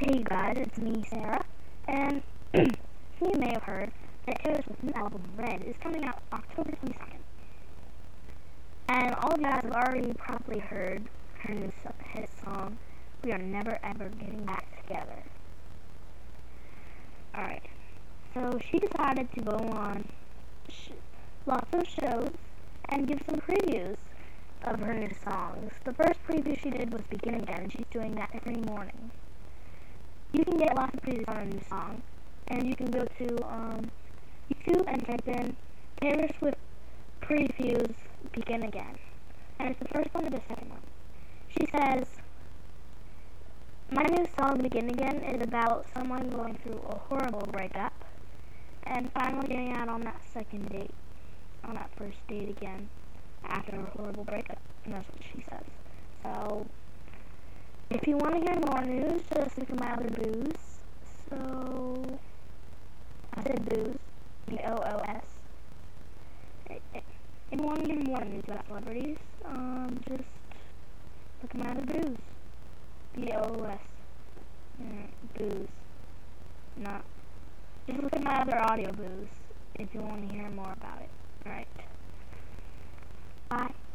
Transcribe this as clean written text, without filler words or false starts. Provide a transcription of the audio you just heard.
Hey guys, it's me, Sarah, and you may have heard that Taylor Swift's new album, Red, is coming out October 22nd. And all of you guys have already probably heard her new hit song, We Are Never Ever Getting Back Together. Alright, so she decided to go on lots of shows and give some previews of her new songs. The first preview she did was Begin Again, and she's doing that every morning. You can get lots of previews on a new song, and you can go to YouTube and type in Taylor Swift previews Begin Again, and it's the first one or the second one. She says, my new song Begin Again is about someone going through a horrible breakup and finally getting out on that second date, on that first date again after a horrible breakup, and that's what she says. So if you want to hear more news, just look at my other booze. So, I said booze, B-O-O-S. If you want to hear more news about celebrities, just look at my other booze, B-O-O-S. Booze. Not. Just look at my other audio booze if you want to hear more about it. Alright. Bye.